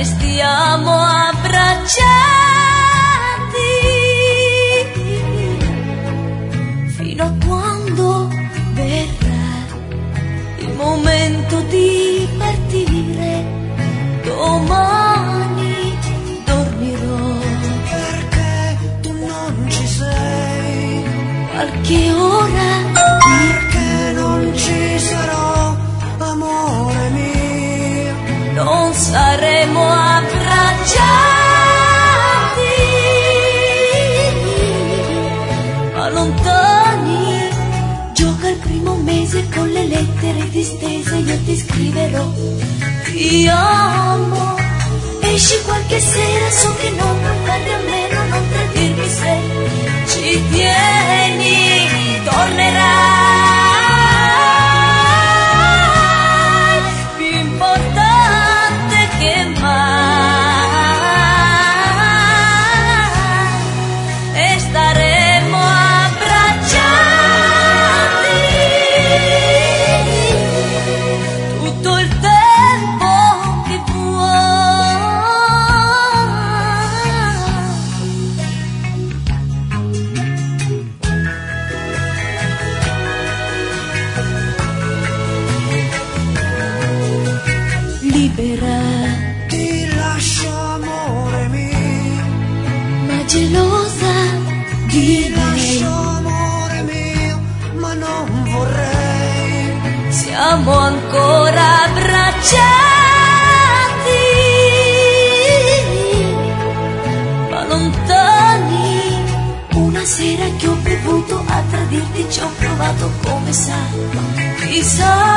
restiamo abbracciati fino a quando verrà il momento di partire. Domani dormirò perché tu non ci sei, qualche ora, perché non ci sarò, amore mio. non saremo abbracciati, ma lontani. Gioca il primo mese con le lettere distese, io ti scriverò ti amo. Esci qualche sera, so che non puoi farne a meno, non tradirmi se ci tieni, tornerai, più importante che mai, e staremo abbracciati tutto il tempo che libera, Ti lascio, amore mio, ma gelosa di ti lascio, me. amore mio, ma non vorrei. Siamo ancora abbracciati, ma lontani. Una sera che ho bevuto a tradirti ci ho provato, come sai, chissà